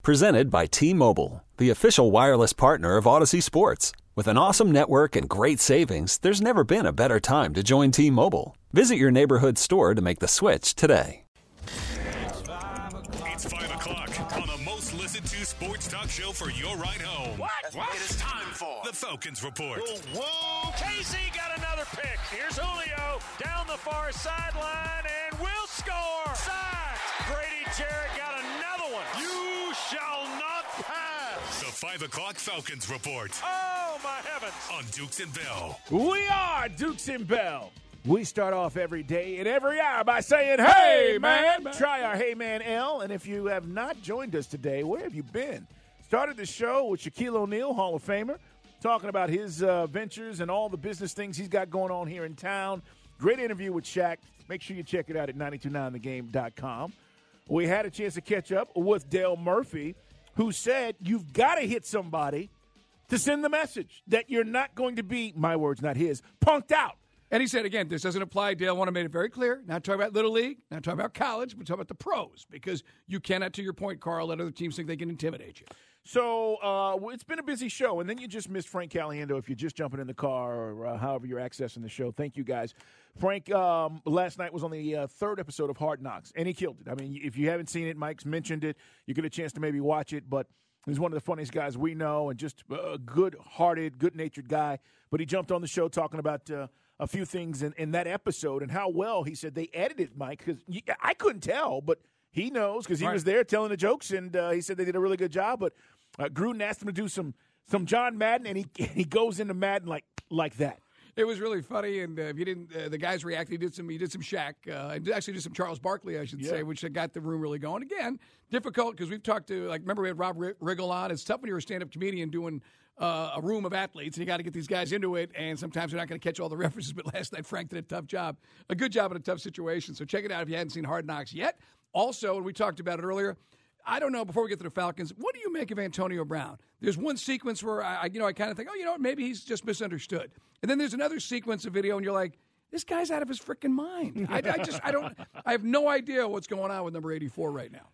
Presented by T-Mobile, the official wireless partner of Odyssey Sports. With an awesome network and great savings, there's never been a better time to join T-Mobile. Visit your neighborhood store to make the switch today. It's 5 o'clock on the most listened to sports talk show for your ride home. What? It is time for the Falcons Report. Whoa. Casey got another pick. Here's Julio down the far sideline and will score. Sacked. Grady Jarrett got another one. You shall not pass. The 5 o'clock Falcons Report. Oh, my heavens. On Dukes and Bell. We are Dukes and Bell. We start off every day and every hour by saying, hey, man. Try our Hey Man L. And if you have not joined us today, where have you been? Started the show with Shaquille O'Neal, Hall of Famer, talking about his ventures and all the business things he's got going on here in town. Great interview with Shaq. Make sure you check it out at 929thegame.com. We had a chance to catch up with Dale Murphy, who said you've got to hit somebody to send the message that you're not going to be, my words, not his, punked out. And he said, again, this doesn't apply. Dale want to make it very clear. Not talking about Little League, not talking about college, but talking about the pros. Because you cannot, to your point, Carl, let other teams think they can intimidate you. So it's been a busy show, and then you just missed Frank Caliendo if you're just jumping in the car or however you're accessing the show. Thank you, guys. Frank, last night was on the third episode of Hard Knocks, and he killed it. I mean, if you haven't seen it, Mike's mentioned it. You get a chance to maybe watch it, but he's one of the funniest guys we know and just a good-hearted, good-natured guy. But he jumped on the show talking about a few things in that episode and how well he said they edited Mike, because I couldn't tell, but he knows because he was there telling the jokes, and he said they did a really good job. But Gruden asked him to do some John Madden, and he goes into Madden like that. It was really funny, and if you didn't, the guys reacted. He did some Shaq, and actually did some Charles Barkley, I should say, which got the room really going. Again, difficult because we've talked to, remember we had Rob Riggle on. It's tough when you're a stand-up comedian doing a room of athletes, and you got to get these guys into it, and sometimes you're not going to catch all the references. But last night, Frank did a good job in a tough situation. So check it out if you hadn't seen Hard Knocks yet. Also, and we talked about it earlier, I don't know, before we get to the Falcons, what do you make of Antonio Brown? There's one sequence where I kind of think, maybe he's just misunderstood. And then there's another sequence of video, and you're like, this guy's out of his freaking mind. I have no idea what's going on with number 84 right now.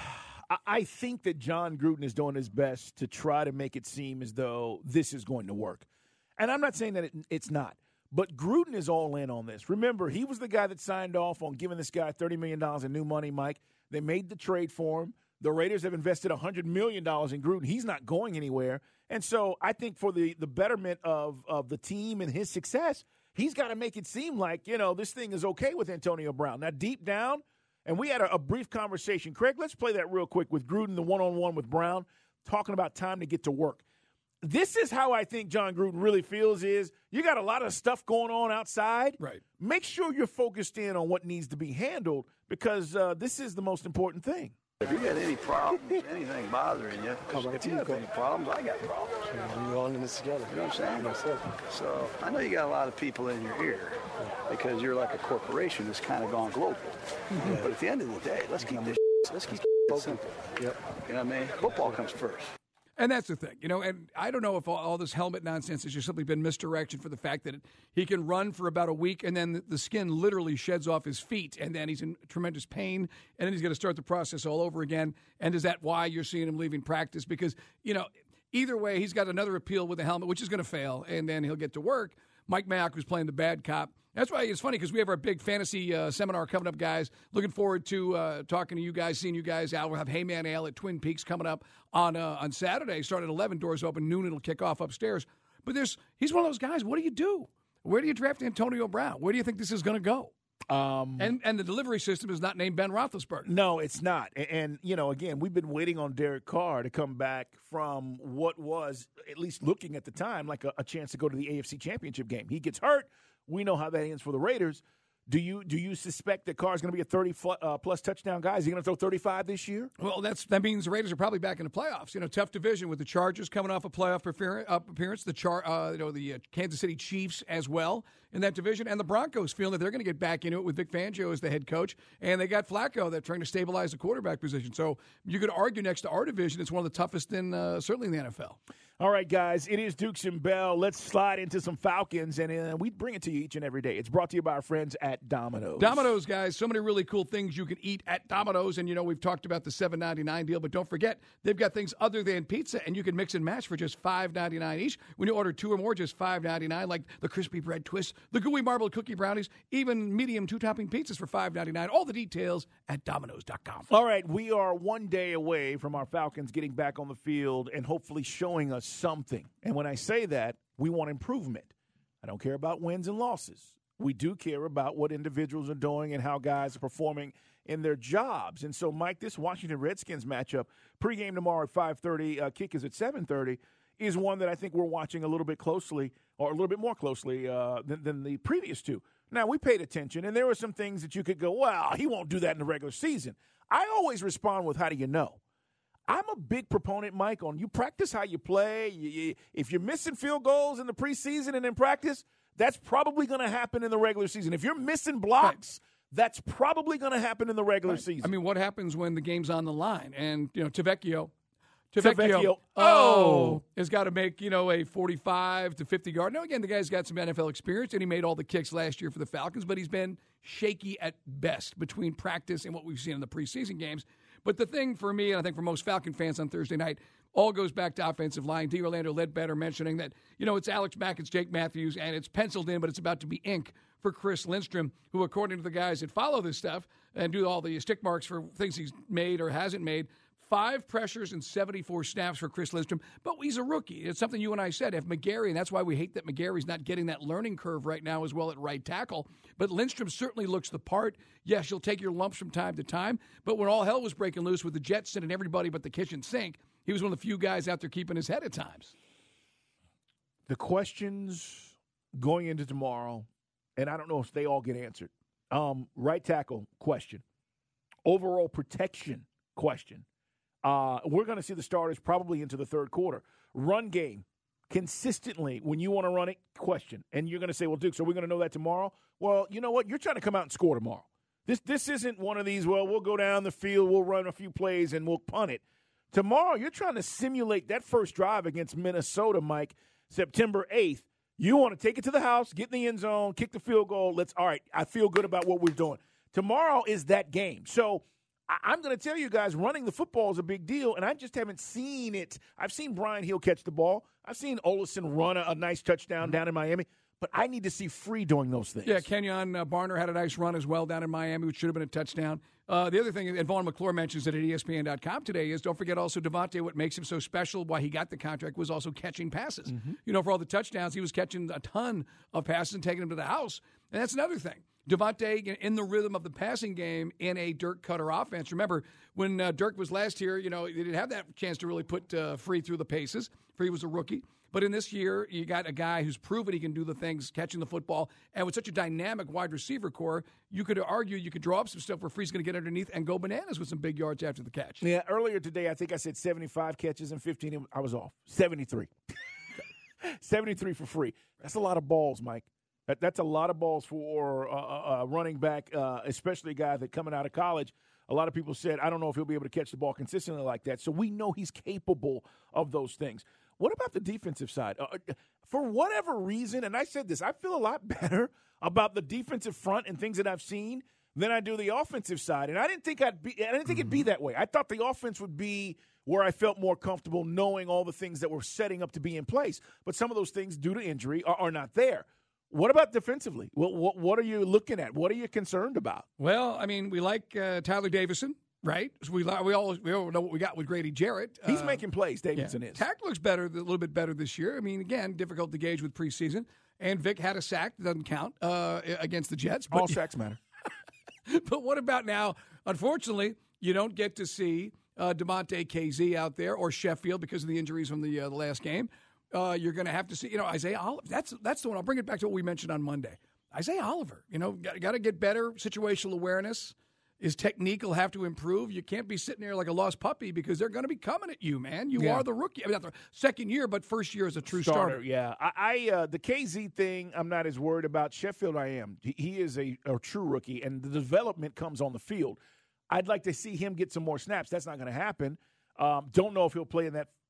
I think that John Gruden is doing his best to try to make it seem as though this is going to work. And I'm not saying that it's not. But Gruden is all in on this. Remember, he was the guy that signed off on giving this guy $30 million in new money, Mike. They made the trade for him. The Raiders have invested $100 million in Gruden. He's not going anywhere. And so I think for the betterment of the team and his success, he's got to make it seem like, this thing is okay with Antonio Brown. Now, deep down, and we had a brief conversation. Craig, let's play that real quick with Gruden, the one-on-one with Brown, talking about time to get to work. This is how I think John Gruden really feels is you got a lot of stuff going on outside. Right. Make sure you're focused in on what needs to be handled because this is the most important thing. If you got any problems, anything bothering you, if you have any problems, I got problems. We're all in this together. You know what I'm saying? So I know you got a lot of people in your ear because you're like a corporation that's kind of gone global. Mm-hmm. But at the end of the day, let's keep this simple. Yep. You know what I mean? Football comes first. And that's the thing, and I don't know if all this helmet nonsense has just simply been misdirection for the fact that he can run for about a week and then the skin literally sheds off his feet and then he's in tremendous pain and then he's going to start the process all over again. And is that why you're seeing him leaving practice? Because, either way, he's got another appeal with the helmet, which is going to fail, and then he'll get to work. Mike Mayock was playing the bad cop. That's why it's funny because we have our big fantasy seminar coming up, guys. Looking forward to talking to you guys, seeing you guys out. We'll have Hey Man Ale at Twin Peaks coming up on Saturday. Start at 11, doors open, noon. It'll kick off upstairs. But he's one of those guys. What do you do? Where do you draft Antonio Brown? Where do you think this is going to go? And the delivery system is not named Ben Roethlisberger. No, it's not. And again, we've been waiting on Derek Carr to come back from what was, at least looking at the time, like a chance to go to the AFC Championship game. He gets hurt. We know how that ends for the Raiders. Do you suspect that Carr's going to be a 30-plus touchdown guy? Is he going to throw 35 this year? Well, that means the Raiders are probably back in the playoffs. Tough division with the Chargers coming off a playoff appearance, the Kansas City Chiefs as well in that division, and the Broncos feeling that they're going to get back into it with Vic Fangio as the head coach, and they got Flacco that's trying to stabilize the quarterback position. So you could argue next to our division, it's one of the toughest in certainly in the NFL. All right, guys, it is Dukes and Bell. Let's slide into some Falcons, and we bring it to you each and every day. It's brought to you by our friends at Domino's. Domino's, guys, so many really cool things you can eat at Domino's. And, we've talked about the $7.99 deal, but don't forget, they've got things other than pizza, and you can mix and match for just $5.99 each. When you order 2 or more, just $5.99, like the crispy bread twist, the gooey marbled cookie brownies, even medium 2-topping pizzas for $5.99. All the details at Domino's.com. All right, we are one day away from our Falcons getting back on the field and hopefully showing us something. And when I say that, we want improvement. I don't care about wins and losses. We do care about what individuals are doing and how guys are performing in their jobs. And so, Mike, this Washington Redskins matchup, pregame tomorrow at 5:30, kick is at 7:30, is one that I think we're watching a little bit closely, or a little bit more closely than the previous two. Now, we paid attention, and there were some things that you could go, well, he won't do that in the regular season. I always respond with, how do you know? I'm a big proponent, Mike, on you practice how you play. If you're missing field goals in the preseason and in practice, that's probably going to happen in the regular season. If you're missing blocks, that's probably going to happen in the regular season. I mean, what happens when the game's on the line? And, Tavecchio has got to make, a 45 to 50 yard. Now, again, the guy's got some NFL experience, and he made all the kicks last year for the Falcons, but he's been shaky at best between practice and what we've seen in the preseason games. But the thing for me, and I think for most Falcon fans on Thursday night, all goes back to offensive line. D. Orlando Ledbetter mentioning that, it's Alex Mack, it's Jake Matthews, and it's penciled in, but it's about to be ink for Chris Lindstrom, who, according to the guys that follow this stuff and do all the stick marks for things he's made or hasn't made, 5 pressures and 74 snaps for Chris Lindstrom, but he's a rookie. It's something you and I said. If McGarry, and that's why we hate that McGarry's not getting that learning curve right now as well at right tackle, but Lindstrom certainly looks the part. Yes, you'll take your lumps from time to time, but when all hell was breaking loose with the Jetson and everybody but the kitchen sink, he was one of the few guys out there keeping his head at times. The questions going into tomorrow, and I don't know if they all get answered. Right tackle question. Overall protection question. We're going to see the starters probably into the third quarter. Run game, consistently, when you want to run it, question. And you're going to say, well, Duke, so we're going to know that tomorrow? Well, you know what? You're trying to come out and score tomorrow. This isn't one of these, well, we'll go down the field, we'll run a few plays, and we'll punt it. Tomorrow, you're trying to simulate that first drive against Minnesota, Mike, September 8th. You want to take it to the house, get in the end zone, kick the field goal. All right, I feel good about what we're doing. Tomorrow is that game. So I'm going to tell you guys, running the football is a big deal, and I just haven't seen it. I've seen Brian Hill catch the ball. I've seen Olsen run a nice touchdown down in Miami, but I need to see Free doing those things. Yeah, Kenyon Barner had a nice run as well down in Miami, which should have been a touchdown. The other thing, and Vaughn McClure mentions it at ESPN.com today, is don't forget also Devontae, what makes him so special, why he got the contract, was also catching passes. Mm-hmm. For all the touchdowns, he was catching a ton of passes and taking them to the house. And that's another thing. Devontae, in the rhythm of the passing game in a Dirk Cutter offense. Remember, when Dirk was last year, they didn't have that chance to really put Free through the paces. Free was a rookie. But in this year, you got a guy who's proven he can do the things, catching the football. And with such a dynamic wide receiver core, you could argue you could draw up some stuff where Free's going to get underneath and go bananas with some big yards after the catch. Yeah, earlier today, I think I said 75 catches and 15. I was off. 73. 73 for Free. That's a lot of balls, Mike. That's a lot of balls for a running back, especially a guy that coming out of college. A lot of people said, I don't know if he'll be able to catch the ball consistently like that. So we know he's capable of those things. What about the defensive side? For whatever reason, and I said this, I feel a lot better about the defensive front and things that I've seen than I do the offensive side. And I didn't think it'd be that way. I thought the offense would be where I felt more comfortable knowing all the things that were setting up to be in place. But some of those things, due to injury, are not there. What about defensively? What are you looking at? What are you concerned about? Well, I mean, we like Tyler Davison, right? So we all know what we got with Grady Jarrett. He's making plays, Davison is. Tack looks better, a little bit better this year. I mean, again, difficult to gauge with preseason. And Vic had a sack. Doesn't count against the Jets. All sacks matter. But what about now? Unfortunately, you don't get to see DeMonte KZ out there or Sheffield because of the injuries from the last game. You're going to have to see, Isaiah Oliver. That's the one. I'll bring it back to what we mentioned on Monday. Isaiah Oliver, got to get better situational awareness. His technique will have to improve. You can't be sitting there like a lost puppy because they're going to be coming at you, man. You are the rookie. I mean, not the second year, but first year as a true starter. Yeah. The KZ thing, I'm not as worried about. Sheffield, I am. He is a true rookie, and the development comes on the field. I'd like to see him get some more snaps. That's not going to happen. Don't know if he'll play in that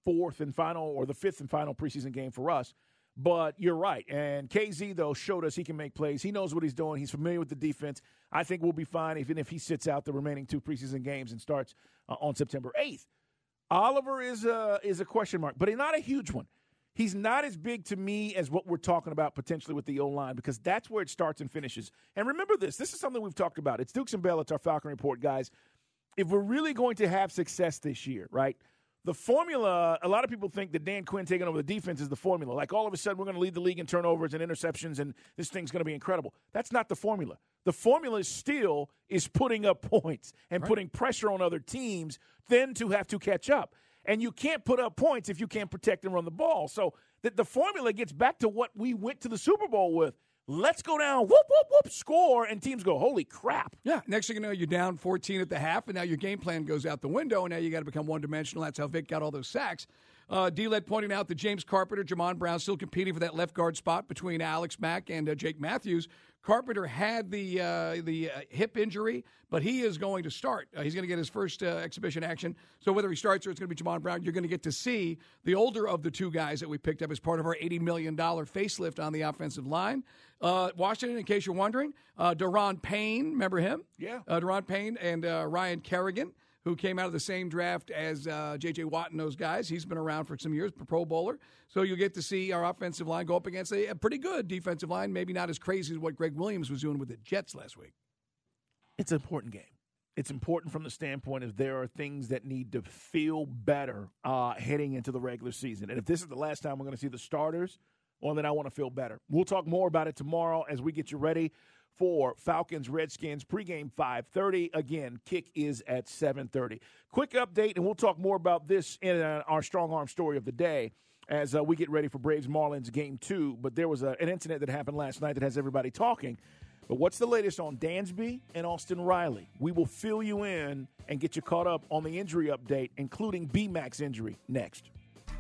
fourth and final or the fifth and final preseason game for us. But you're right. And KZ, though, showed us he can make plays. He knows what he's doing. He's familiar with the defense. I think we'll be fine even if he sits out the remaining 2 preseason games and starts on September 8th. Oliver is a question mark, but not a huge one. He's not as big to me as what we're talking about potentially with the O-line because that's where it starts and finishes. And remember this is something we've talked about. It's Dukes and Bell. It's our Falcon Report, guys. If we're really going to have success this year, right, the formula, a lot of people think that Dan Quinn taking over the defense is the formula. Like all of a sudden we're going to lead the league in turnovers and interceptions and this thing's going to be incredible. That's not the formula. The formula still is putting up points and putting pressure on other teams then to have to catch up. And you can't put up points if you can't protect and run the ball. So the formula gets back to what we went to the Super Bowl with. Let's go down, whoop, whoop, whoop, score, and teams go, holy crap. Yeah, next thing you know, you're down 14 at the half, and now your game plan goes out the window, and now you got to become one-dimensional. That's how Vic got all those sacks. D-Led pointing out that James Carpenter, Jamon Brown still competing for that left guard spot between Alex Mack and Jake Matthews. Carpenter had the hip injury, but he is going to start. He's going to get his first exhibition action. So whether he starts or it's going to be Jamon Brown, you're going to get to see the older of the 2 guys that we picked up as part of our $80 million facelift on the offensive line. Washington, in case you're wondering, Daron Payne, remember him? Yeah. Daron Payne and Ryan Kerrigan, who came out of the same draft as J.J. Watt and those guys. He's been around for some years, Pro Bowler. So you'll get to see our offensive line go up against a pretty good defensive line, maybe not as crazy as what Greg Williams was doing with the Jets last week. It's an important game. It's important from the standpoint of there are things that need to feel better heading into the regular season. And if this is the last time we're going to see the starters, well, then I want to feel better. We'll talk more about it tomorrow as we get you ready for Falcons-Redskins pregame 5:30. Again, kick is at 7:30. Quick update, and we'll talk more about this in our strong arm story of the day as we get ready for Braves-Marlins game 2. But there was an incident that happened last night that has everybody talking. But what's the latest on Dansby and Austin Riley? We will fill you in and get you caught up on the injury update, including B-Mac's injury, next.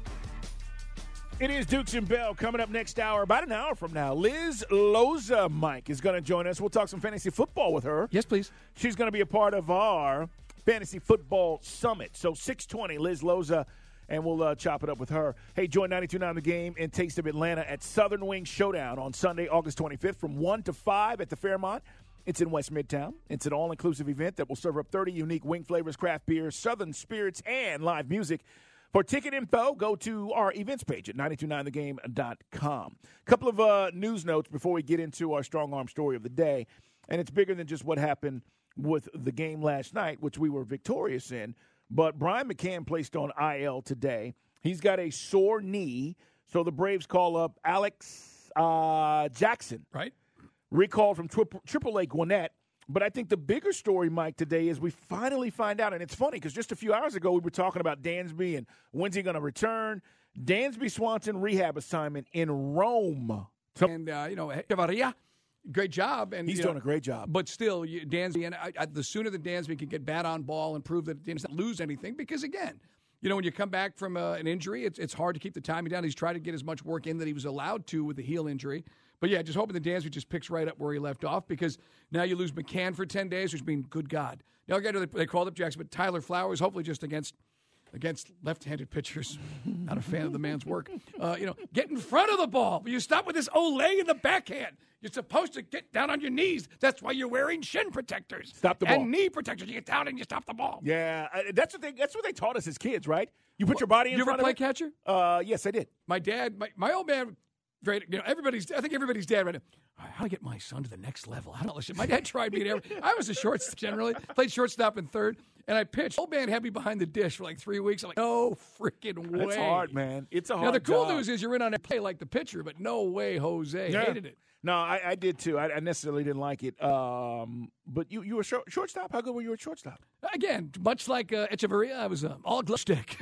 It is Dukes and Bell coming up next hour, about an hour from now. Liz Loza, Mike, is going to join us. We'll talk some fantasy football with her. Yes, please. She's going to be a part of our Fantasy Football Summit. So 6:20, Liz Loza, and we'll chop it up with her. Hey, join 92.9 The Game and Taste of Atlanta at Southern Wing Showdown on Sunday, August 25th from 1 to 5 at the Fairmont. It's in West Midtown. It's an all-inclusive event that will serve up 30 unique wing flavors, craft beers, Southern spirits, and live music. For ticket info, go to our events page at 929thegame.com. A couple of news notes before we get into our strong arm story of the day, and it's bigger than just what happened with the game last night, which we were victorious in. But Brian McCann placed on IL today. He's got a sore knee, so the Braves call up Alex Jackson. Right. Recalled from AAA Gwinnett. But I think the bigger story, Mike, today is we finally find out, and it's funny because just a few hours ago we were talking about Dansby and when's he going to return. Dansby Swanson rehab assignment in Rome. And, Chavarria, great job. And he's doing a great job. But still, Dansby, and the sooner that Dansby can get bat on ball and prove that he doesn't lose anything, because, again, when you come back from an injury, it's hard to keep the timing down. He's tried to get as much work in that he was allowed to with the heel injury. But, yeah, just hoping that Dansby just picks right up where he left off, because now you lose McCann for 10 days, which means, good God. Now, again, they called up Jackson, but Tyler Flowers, hopefully just against left-handed pitchers. Not a fan of the man's work. Get in front of the ball. You stop with this leg in the backhand. You're supposed to get down on your knees. That's why you're wearing shin protectors. Stop the ball. And knee protectors. You get down and you stop the ball. Yeah, that's what they taught us as kids, right? You put your body in front of it. You ever play catcher? Yes, I did. My dad, my old man... Great, I think everybody's dad right now. How to get my son to the next level? I don't listen. My dad tried me. I was a shortstop generally, played shortstop and third, and I pitched. Old man had me behind the dish for like 3 weeks. I'm like, no freaking way. It's hard, man. It's a hard. Now the cool job. news is you're in on a play like the pitcher, but no way, Jose. Yeah. Hated it. No, I did too. I necessarily didn't like it. But you were shortstop. How good were you at shortstop? Again, much like Echeverria, I was all glove stick.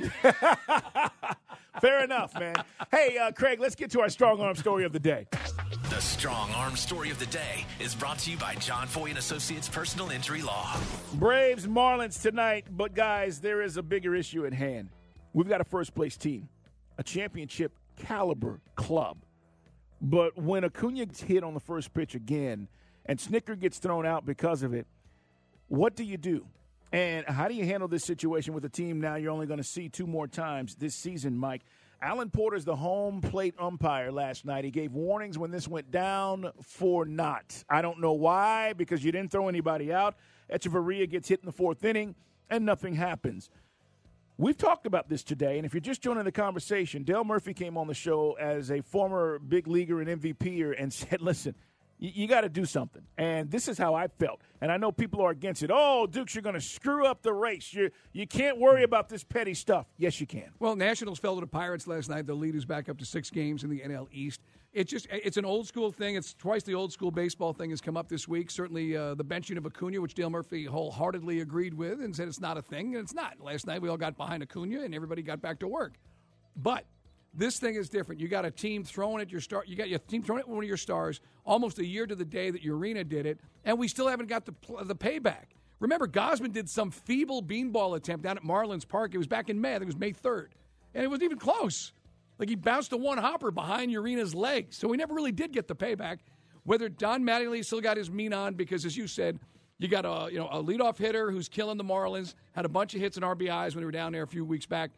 Fair enough, man. Hey, Craig, let's get to our strong arm story of the day. The Strong Arm Story of the Day is brought to you by John Foy & Associates Personal Injury Law. Braves, Marlins tonight. But, guys, there is a bigger issue at hand. We've got a first-place team, a championship caliber club. But when Acuna gets hit on the first pitch again and Snicker gets thrown out because of it, what do you do? And how do you handle this situation with a team now you're only going to see 2 more times this season, Mike? Alan Porter's the home plate umpire last night. He gave warnings when this went down for not. I don't know why, because you didn't throw anybody out. Echeverria gets hit in the 4th inning, and nothing happens. We've talked about this today, and if you're just joining the conversation, Dale Murphy came on the show as a former big leaguer and MVPer and said, listen, you got to do something. And this is how I felt. And I know people are against it. Oh, Dukes, you're going to screw up the race. You can't worry about this petty stuff. Yes, you can. Well, Nationals fell to the Pirates last night. The lead is back up to 6 games in the NL East. It's an old school thing. It's twice the old school baseball thing has come up this week. Certainly the benching of Acuna, which Dale Murphy wholeheartedly agreed with and said it's not a thing, and it's not. Last night we all got behind Acuna and everybody got back to work. But this thing is different. You got a team throwing at your star. You got your team throwing at one of your stars almost a year to the day that Urena did it, and we still haven't got the payback. Remember, Gausman did some feeble beanball attempt down at Marlins Park. It was back in May. I think it was May 3rd, and it wasn't even close. Like, he bounced a one-hopper behind Urena's legs, so he never really did get the payback. Whether Don Mattingly still got his mean on, because as you said, you got a leadoff hitter who's killing the Marlins, had a bunch of hits and RBIs when they were down there a few weeks back.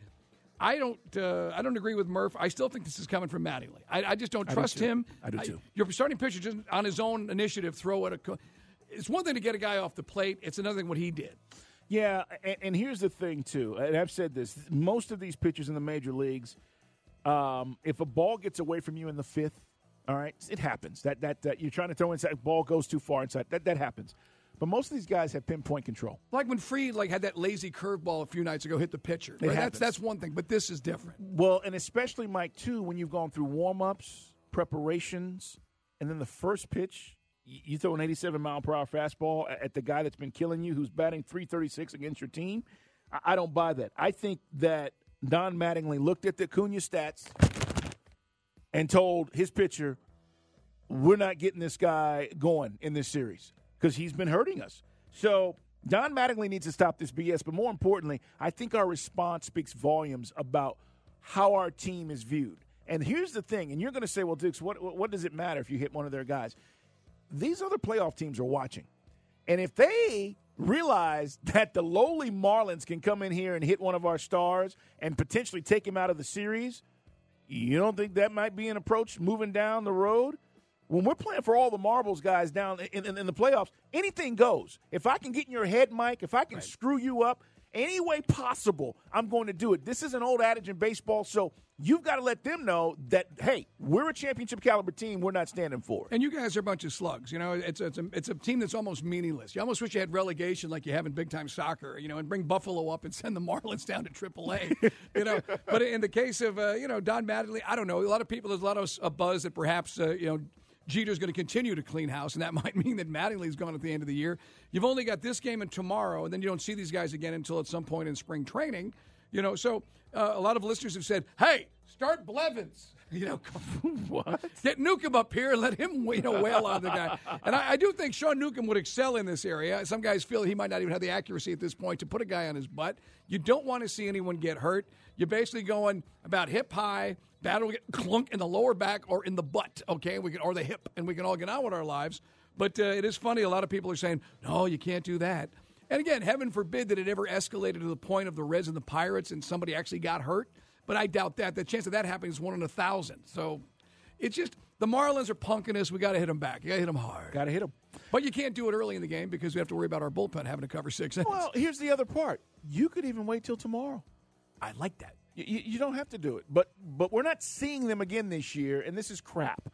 I don't agree with Murph. I still think this is coming from Mattingly. I just don't trust him. I do too. Your starting pitcher just on his own initiative throw at it's one thing to get a guy off the plate. It's another thing what he did. Yeah, and here's the thing too. And I've said this. Most of these pitchers in the major leagues, if a ball gets away from you in the 5th, all right, it happens. That you're trying to throw inside, ball goes too far inside. That happens. But most of these guys have pinpoint control. Like when Fried had that lazy curveball a few nights ago, hit the pitcher. Right? That's one thing, but this is different. Well, and especially, Mike, too, when you've gone through warm-ups, preparations, and then the first pitch, you throw an 87-mile-per-hour fastball at the guy that's been killing you, who's batting .336 against your team. I don't buy that. I think that Don Mattingly looked at the Acuna stats and told his pitcher, we're not getting this guy going in this series, because he's been hurting us. So Don Mattingly needs to stop this BS. But more importantly, I think our response speaks volumes about how our team is viewed. And here's the thing, and you're going to say, well, Dukes, what does it matter if you hit one of their guys? These other playoff teams are watching. And if they realize that the lowly Marlins can come in here and hit one of our stars and potentially take him out of the series, you don't think that might be an approach moving down the road? When we're playing for all the marbles, guys, down in the playoffs, anything goes. If I can get in your head, Mike, if I can screw you up any way possible, I'm going to do it. This is an old adage in baseball, so you've got to let them know that, hey, we're a championship caliber team. We're not standing for it. And you guys are a bunch of slugs. You know, it's a team that's almost meaningless. You almost wish you had relegation like you have in big-time soccer, you know, and bring Buffalo up and send the Marlins down to AAA. You know, but in the case of, Don Mattingly, I don't know. A lot of people, there's a lot of buzz that perhaps, Jeter's going to continue to clean house, and that might mean that Mattingly's gone at the end of the year. You've only got this game and tomorrow, and then you don't see these guys again until at some point in spring training. You know, so a lot of listeners have said, hey, start Blevins. You know, what? Get Newcomb up here and let him, wail on the guy. And I do think Sean Newcomb would excel in this area. Some guys feel he might not even have the accuracy at this point to put a guy on his butt. You don't want to see anyone get hurt. You're basically going about hip high. Battle will get clunk in the lower back or in the butt, okay? Or the hip, and we can all get on with our lives. But it is funny. A lot of people are saying, no, you can't do that. And again, heaven forbid that it ever escalated to the point of the Reds and the Pirates and somebody actually got hurt. But I doubt that. The chance of that happening is 1 in 1,000. So it's just the Marlins are punking us. We got to hit them back. You got to hit them hard. Got to hit them. But you can't do it early in the game because we have to worry about our bullpen having to cover 6 innings. Well, here's the other part. You could even wait till tomorrow. I like that. You don't have to do it. But we're not seeing them again this year, and this is crap.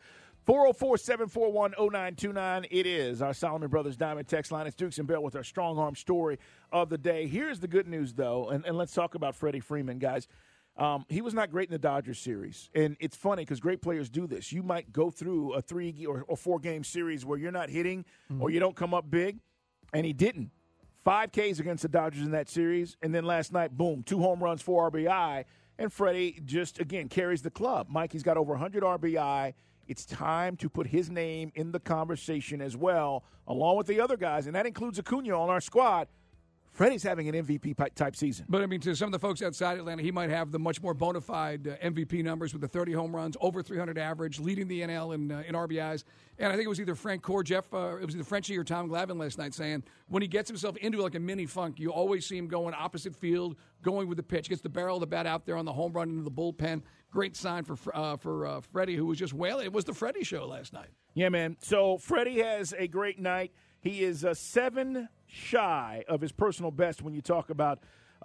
404-741-0929. It is our Solomon Brothers Diamond text line. It's Dukes and Bell with our strong arm story of the day. Here's the good news, though, and let's talk about Freddie Freeman, guys. He was not great in the Dodgers series. And it's funny because great players do this. You might go through a 3 or 4-game series where you're not hitting or you don't come up big, and he didn't. 5 Ks against the Dodgers in that series, and then last night, boom, 2 home runs, 4 RBI, and Freddie just, again, carries the club. Mike, he's got over 100 RBI. It's time to put his name in the conversation as well, along with the other guys, and that includes Acuna on our squad, Freddie's having an MVP type season. But, I mean, to some of the folks outside Atlanta, he might have the much more bona fide MVP numbers with the 30 home runs, over 300 average, leading the NL in RBIs. And I think it was either Frank Core, it was either Frenchie or Tom Glavine last night saying when he gets himself into like a mini funk, you always see him going opposite field, going with the pitch, gets the barrel of the bat out there on the home run into the bullpen. Great sign for Freddie, who was just wailing. It was the Freddie show last night. Yeah, man. So Freddie has a great night. He is 7 shy of his personal best when you talk about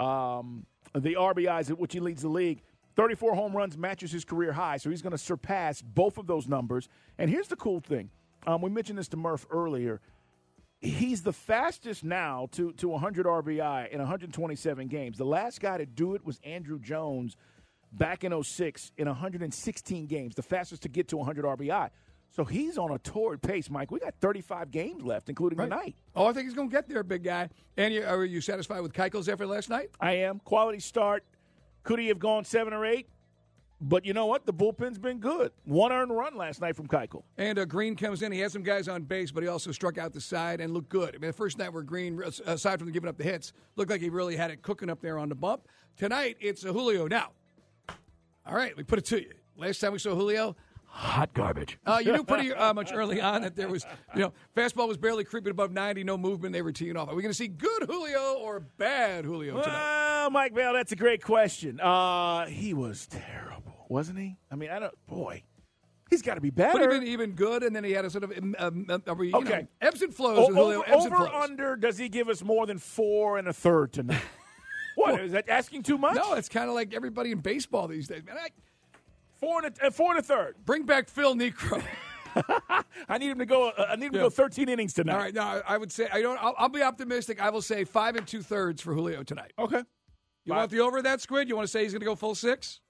the RBIs at which he leads the league. 34 home runs matches his career high, so he's going to surpass both of those numbers. And here's the cool thing. We mentioned this to Murph earlier. He's the fastest now to 100 RBI in 127 games. The last guy to do it was Andrew Jones back in 2006 in 116 games, the fastest to get to 100 RBI. So he's on a torrid pace, Mike. We got 35 games left, including tonight. Oh, I think he's going to get there, big guy. And are you satisfied with Keuchel's effort last night? I am. Quality start. Could he have gone 7 or 8? But you know what? The bullpen's been good. 1 earned run last night from Keuchel. And Green comes in. He had some guys on base, but he also struck out the side and looked good. I mean, the first night where Green, aside from giving up the hits, looked like he really had it cooking up there on the bump. Tonight, it's Julio. Now, all right, we put it to you. Last time we saw Julio, hot garbage. You knew pretty much early on that there was, fastball was barely creeping above 90, no movement. They were teeing off. Are we going to see good Julio or bad Julio tonight? Well, Mike Bell, that's a great question. He was terrible, wasn't he? I mean, he's got to be better. But even good, and then he had a sort of okay. Ebbs and flows with Julio. Over under, does he give us more than 4 1/3 tonight? What, is that asking too much? No, it's kind of like everybody in baseball these days, man. 4 1/3. Bring back Phil Niekro. I need him to go. I need him to go 13 innings tonight. All right, no, I would say I'll be optimistic. I will say 5 2/3 for Julio tonight. Okay. You want the over of that, Squid? You want to say he's going to go full 6?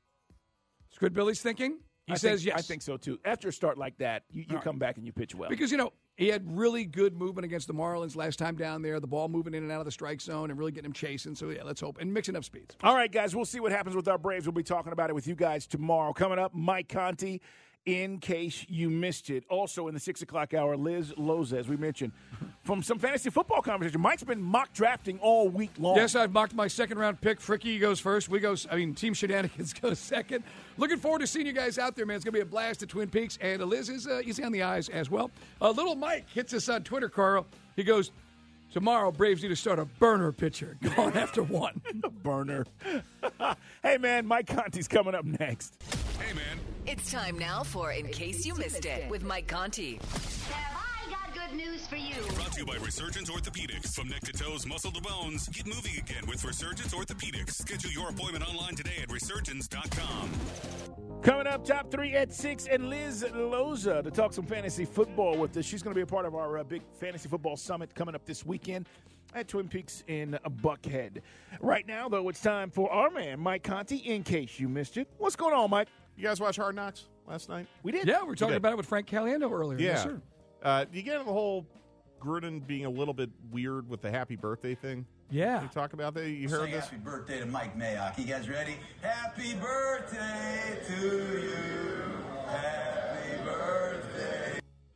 Squid Billy's thinking. He says yes. I think so too. After a start like that, you come back and you pitch well. Because he had really good movement against the Marlins last time down there. The ball moving in and out of the strike zone and really getting him chasing. So, yeah, let's hope. And mixing up speeds. All right, guys, we'll see what happens with our Braves. We'll be talking about it with you guys tomorrow. Coming up, Mike Conti, in case you missed it. Also in the 6 o'clock hour, Liz Loza, as we mentioned, from some fantasy football conversation. Mike's been mock drafting all week long. Yes, I've mocked my second-round pick. Fricky goes first. Team Shenanigans goes second. Looking forward to seeing you guys out there, man. It's going to be a blast at Twin Peaks. And Liz is easy on the eyes as well. Little Mike hits us on Twitter, Carl. He goes, tomorrow, Braves need to start a burner pitcher going after one. Burner. Hey, man, Mike Conti's coming up next. Hey, man. It's time now for In Case You Missed It with Mike Conti. Have I got good news for you? Brought to you by Resurgence Orthopedics. From neck to toes, muscle to bones. Get moving again with Resurgence Orthopedics. Schedule your appointment online today at resurgence.com. Coming up, top 3 at 6, and Liz Loza to talk some fantasy football with us. She's going to be a part of our big fantasy football summit coming up this weekend at Twin Peaks in Buckhead. Right now, though, it's time for our man, Mike Conti, in case you missed it. What's going on, Mike? You guys watch Hard Knocks last night? We did. Yeah, we were talking about it with Frank Caliendo earlier. Yeah. Yes, sir. Do you get the whole Gruden being a little bit weird with the happy birthday thing? Yeah. You talk about that? You heard this? Happy birthday to Mike Mayock. You guys ready? Happy birthday to you. Happy birthday.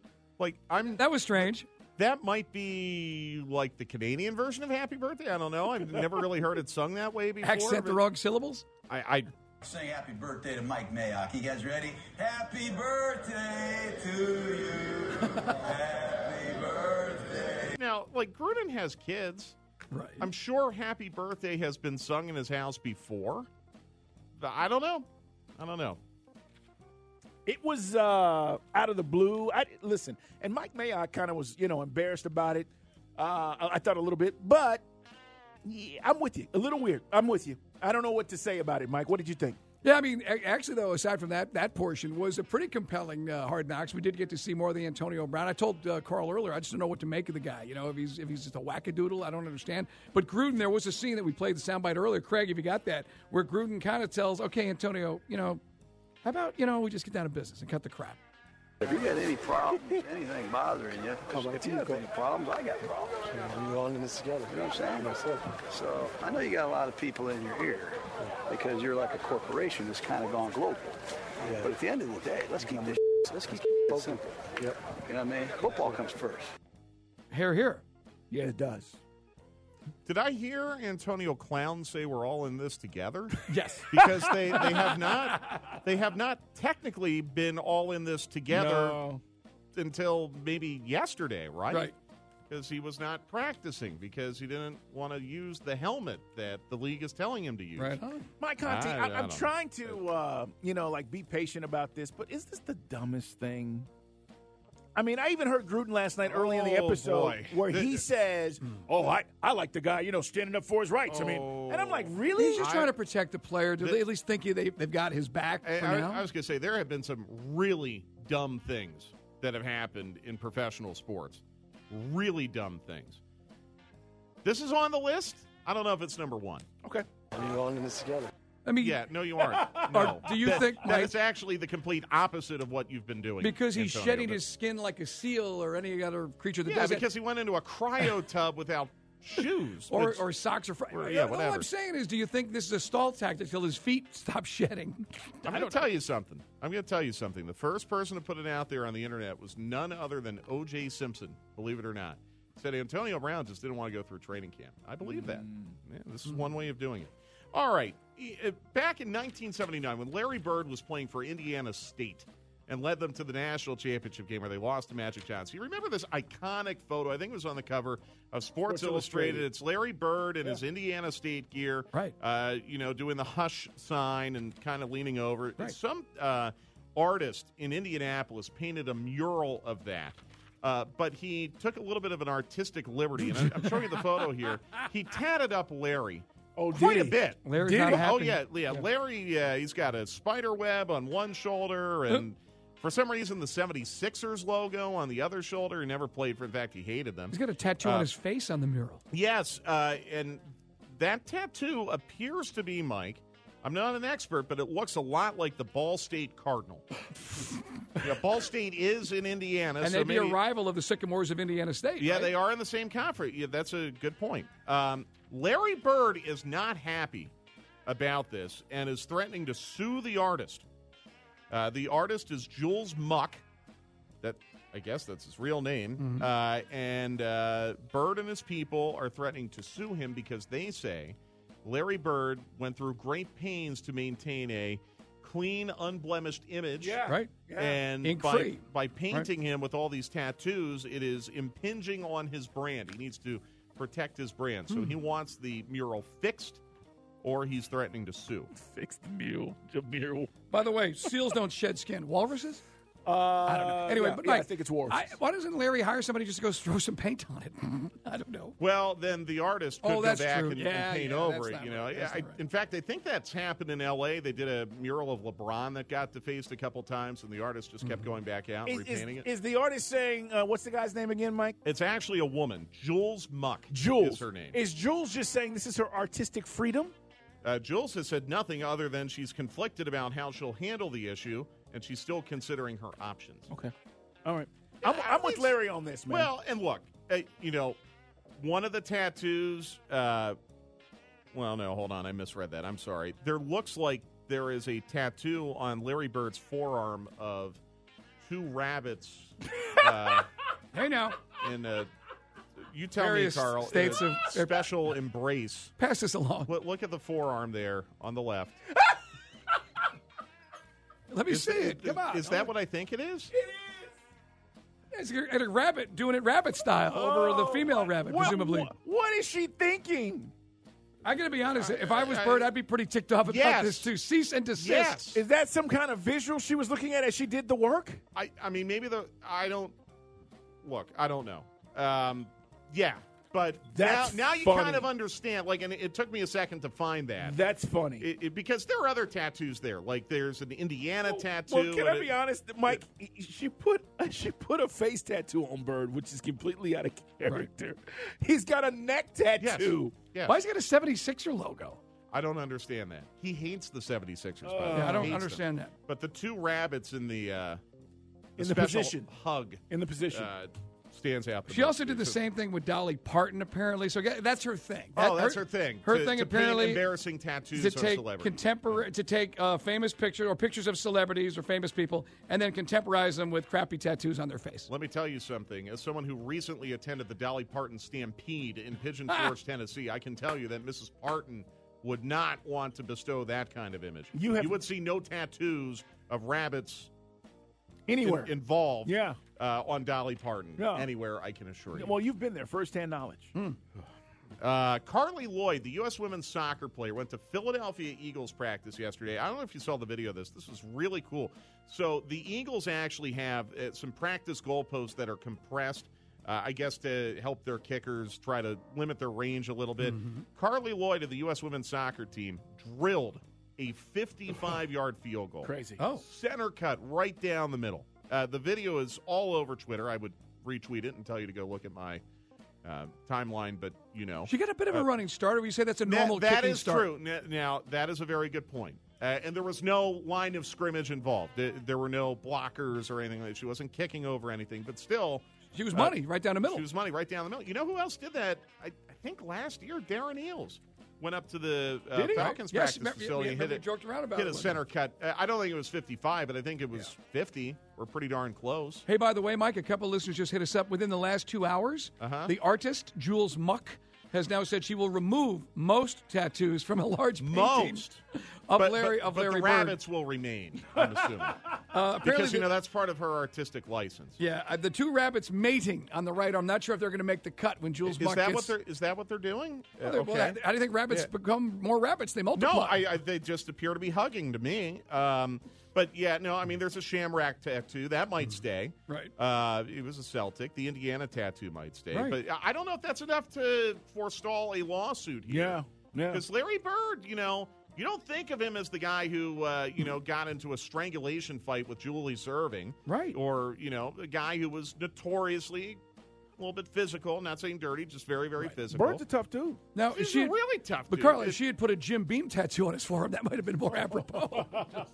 That was strange. That might be like the Canadian version of Happy Birthday. I don't know. I've never really heard it sung that way before. Accent the wrong syllables? I Sing happy birthday to Mike Mayock. You guys ready? Happy birthday to you. Happy birthday. Now, Gruden has kids. Right. I'm sure Happy Birthday has been sung in his house before. I don't know. It was out of the blue. Listen, and Mike Mayock kind of was, embarrassed about it. I thought a little bit, but yeah, I'm with you. A little weird. I'm with you. I don't know what to say about it, Mike. What did you think? Yeah, I mean, actually, though, aside from that portion was a pretty compelling Hard Knocks. We did get to see more of the Antonio Brown. I told Carl earlier, I just don't know what to make of the guy. If he's just a wackadoodle, I don't understand. But Gruden, there was a scene that we played the soundbite earlier, Craig, if you got that, where Gruden kind of tells, okay, Antonio, how about, we just get down to business and cut the crap. If you got any problems, anything bothering you, if you have any problems, I got problems. We're all in this together. You know what I'm saying? So I know you got a lot of people in your ear because you're like a corporation that's kind of gone global. Yeah. But at the end of the day, let's keep this simple. Yep. You know what I mean? Football comes first. Here. Yeah, it does. Did I hear Antonio Clown say we're all in this together? Yes. Because they have not technically been all in this together until maybe yesterday, right? Right. Because he was not practicing because he didn't want to use the helmet that the league is telling him to use. Right. Mike Conte, I'm trying to, be patient about this, but is this the dumbest thing? I mean, I even heard Gruden last night early in the episode where he says, I like the guy, standing up for his rights. I mean, and I'm like, really? He's just trying to protect the player. Do they at least think they've got his back for now? I was going to say, there have been some really dumb things that have happened in professional sports. Really dumb things. This is on the list. I don't know if it's number one. Okay. We're all in this together. I mean, yeah, no, you aren't. No. Do you think that is actually the complete opposite of what you've been doing? Because he's Antonio, shedding his skin like a seal or any other creature that does it? Yeah, because he went into a cryo tub without shoes. Or socks or whatever. All I'm saying is, do you think this is a stall tactic till his feet stop shedding? I'm going to tell you something. The first person to put it out there on the internet was none other than O.J. Simpson, believe it or not. He said Antonio Brown just didn't want to go through training camp. I believe that. Yeah, this is one way of doing it. All right. Back in 1979, when Larry Bird was playing for Indiana State and led them to the national championship game where they lost to Magic Johnson, you remember this iconic photo? I think it was on the cover of Sports Illustrated. It's Larry Bird in his Indiana State gear, right? Doing the hush sign and kind of leaning over. Right. Some artist in Indianapolis painted a mural of that. But he took a little bit of an artistic liberty, and I'm showing you the photo here. He tatted up Larry. Quite a bit. Larry's not happy. Larry, he's got a spider web on one shoulder, and for some reason the 76ers logo on the other shoulder. He never played for. In fact, he hated them. He's got a tattoo on his face on the mural. Yes, and that tattoo appears to be, Mike, I'm not an expert, but it looks a lot like the Ball State Cardinal. Ball State is in Indiana. And they'd be a rival of the Sycamores of Indiana State. Yeah, right? They are in the same conference. Yeah, that's a good point. Larry Bird is not happy about this and is threatening to sue the artist. The artist is Jules Muck. I guess that's his real name. Mm-hmm. And Bird and his people are threatening to sue him because they say Larry Bird went through great pains to maintain a clean, unblemished image. Yeah. Right. Yeah. And by painting him with all these tattoos, it is impinging on his brand. He needs to protect his brand. So he wants the mural fixed, or he's threatening to sue. Fix the mural. By the way, seals don't shed skin. Walruses? I don't know. Anyway, but Mike, I think it's walruses. Why doesn't Larry hire somebody just to go throw some paint on it? I don't know. Well, then the artist could go back and paint over it. In fact, I think that's happened in L.A. They did a mural of LeBron that got defaced a couple times, and the artist just kept going back out and repainting it. Is the artist saying, what's the guy's name again, Mike? It's actually a woman. Jules Muck is her name. Is Jules just saying this is her artistic freedom? Jules has said nothing other than she's conflicted about how she'll handle the issue, and she's still considering her options. Okay. All right. I'm with Larry on this, man. Well, and look, one of the tattoos, no, hold on. I misread that. I'm sorry. There looks like there is a tattoo on Larry Bird's forearm of two rabbits. Hey, now. You tell Various me, Carl. States of special embrace. Pass this along. Look at the forearm there on the left. Let me see it. Come on. Is that what I think it is? It is. It's a rabbit doing it rabbit style over the female rabbit, presumably. What is she thinking? I'm going to be honest. If I was Bird, I'd be pretty ticked off about this, too. Cease and desist. Yes. Is that some kind of visual she was looking at as she did the work? I mean, maybe I don't know. Yeah, but now you kind of understand. And it took me a second to find that. That's funny. Because there are other tattoos there. Like there's an Indiana tattoo. Well, can I be honest, Mike? She put a face tattoo on Bird, which is completely out of character. Right. He's got a neck tattoo. Yes. Why has he got a 76er logo? I don't understand that. He hates the 76ers. I don't understand that. But the two rabbits in the position hug in the position. stands out. She also did the same thing with Dolly Parton, apparently. So that's her thing. That's her thing. Her to thing paint apparently embarrassing tattoos to on take celebrities. to take famous pictures or pictures of celebrities or famous people, and then contemporize them with crappy tattoos on their face. Let me tell you something. As someone who recently attended the Dolly Parton Stampede in Pigeon Forge, Tennessee, I can tell you that Mrs. Parton would not want to bestow that kind of image. You would see no tattoos of rabbits anywhere involved. Yeah. On Dolly Parton. No. Anywhere, I can assure you. Well, you've been there, firsthand knowledge. Carly Lloyd, the U.S. women's soccer player, went to Philadelphia Eagles practice yesterday. I don't know if you saw the video of this. This was really cool. So the Eagles actually have some practice goalposts that are compressed, I guess to help their kickers try to limit their range a little bit. Carly Lloyd of the U.S. women's soccer team drilled a 55-yard field goal. Crazy. Center cut right down the middle. The video is all over Twitter. I would retweet it and tell you to go look at my timeline, but you know. She got a bit of a running start, or we say that's a normal that kicking is start? true. Now, that is a very good point. And there was no line of scrimmage involved. There were no blockers or anything like that. She wasn't kicking over anything, but still. She was money right down the middle. She was money right down the middle. You know who else did that? I think last year, Darren Eales went up to the Falcons practice facility and hit a center cut. I don't think it was 55, but I think it was 50. We're pretty darn close. Hey, by the way, Mike, a couple listeners just hit us up within the last 2 hours. The artist, Jules Muck, has now said she will remove most tattoos from a large painting of Larry but Bird. the rabbits will remain, I'm assuming. Because, that's part of her artistic license. Yeah, the two rabbits mating on the right arm. Not sure if they're going to make the cut when Jules Muck gets... Is that what they're doing? Well, how do you think rabbits become more rabbits? They multiply. No, they just appear to be hugging to me. But, there's a Shamrock tattoo. That might stay. Right. It was a Celtic. The Indiana tattoo might stay. Right. But I don't know if that's enough to forestall a lawsuit here. Yeah. Because Larry Bird, you don't think of him as the guy who, got into a strangulation fight with Julie Serving. Right. Or, a guy who was notoriously a little bit physical, not saying dirty, just very, very physical. Bird's a tough dude. Now, He's a really tough But, dude. Carla, if she had put a Jim Beam tattoo on his forearm, that might have been more apropos.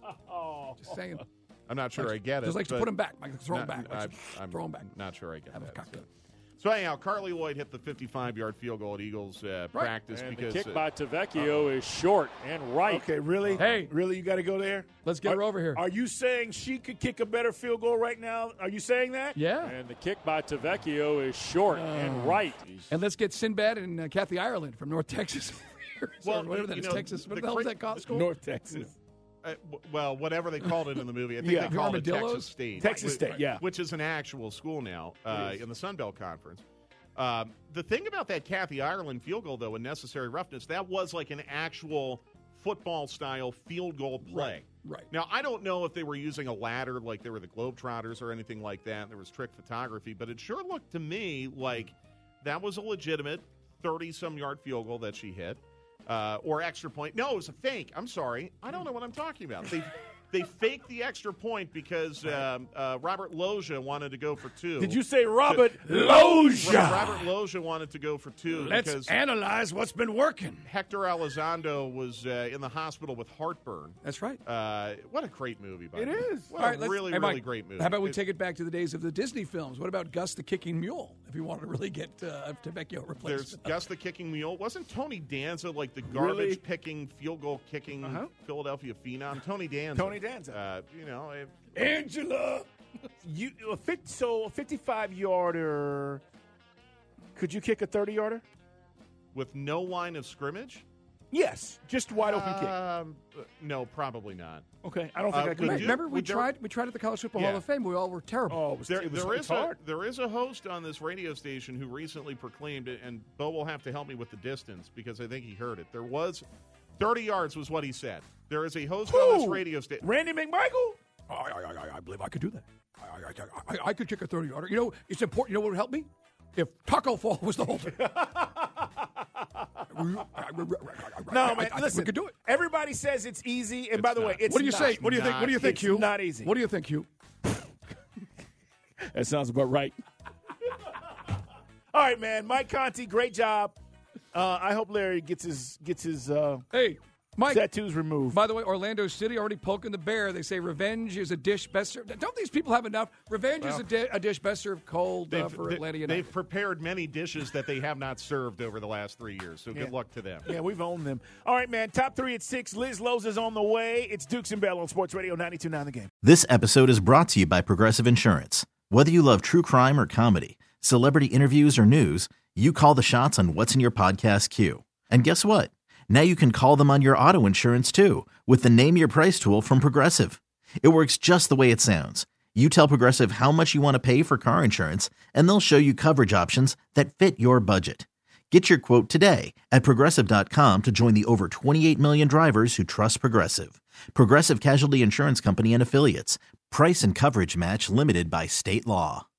Just saying. I'm not sure I get it. Just likes to put him back. Like throw him back. I'm throw him back. Not sure I get Have that. a cocktail. So anyhow, Carly Lloyd hit the 55-yard field goal at Eagles practice and because the kick by Tavecchio is short and right. Okay, really? Hey. Really, you got to go there? Let's get her over here. Are you saying she could kick a better field goal right now? Are you saying that? Yeah. And the kick by Tavecchio is short and right. And let's get Sinbad and Kathy Ireland from North Texas. Well, whatever that is, Texas. What the hell is that called? North Texas. Well, whatever they called it in the movie. I think they called it Texas State. Texas State, yeah. Which is an actual school now in the Sun Belt Conference. The thing about that Kathy Ireland field goal, though, in necessary roughness, that was like an actual football-style field goal play. Right. Now, I don't know if they were using a ladder like they were the Globetrotters or anything like that. There was trick photography, but it sure looked to me like that was a legitimate 30-some-yard field goal that she hit. Or extra point. No, it was a fake. I'm sorry. I don't know what I'm talking about. They faked the extra point because Robert Loggia wanted to go for two. Did you say Robert Loggia? Robert Loggia wanted to go for two. Let's analyze what's been working. Hector Elizondo was in the hospital with heartburn. That's right. What a great movie, by It the way. is. What a really, really great movie. How about we take it back to the days of the Disney films? What about Gus the Kicking Mule, if you wanted to really get Tavecchio replaced? There's Gus the Kicking Mule. Wasn't Tony Danza like the garbage-picking, field goal-kicking Philadelphia phenom? Tony Danza. Angela. So a 55-yarder, could you kick a 30-yarder? With no line of scrimmage? Yes, just wide open kick. No, probably not. Okay, I don't think I could. Remember, we tried at the College Football Hall of Fame. We all were terrible. Oh, it's hard. There is a host on this radio station who recently proclaimed it, and Bo will have to help me with the distance because I think he heard it. There was 30 yards was what he said. There is a host on this radio station. Randy McMichael? I believe I could do that. I could kick a 30-yarder. It's important. You know what would help me? If Taco Fall was the holder. No, man, listen, we could do it. Everybody says it's easy, and by the way, it's What do you say? What do you think? What do you think, Hugh? It's not easy. What do you think, Hugh? That sounds about right. All right, man. Mike Conti, great job. I hope Larry gets his. Hey, Mike, tattoos removed. By the way, Orlando City already poking the bear. They say revenge is a dish best served. Don't these people have enough? Revenge is a dish best served cold for Atlanta United. They've prepared many dishes that they have not served over the last 3 years, so good luck to them. Yeah, we've owned them. All right, man, top 3 at 6. Liz Lowe's is on the way. It's Dukes and Bell on Sports Radio 92.9 The Game. This episode is brought to you by Progressive Insurance. Whether you love true crime or comedy, celebrity interviews or news, you call the shots on what's in your podcast queue. And guess what? Now you can call them on your auto insurance, too, with the Name Your Price tool from Progressive. It works just the way it sounds. You tell Progressive how much you want to pay for car insurance, and they'll show you coverage options that fit your budget. Get your quote today at Progressive.com to join the over 28 million drivers who trust Progressive. Progressive Casualty Insurance Company and Affiliates. Price and coverage match limited by state law.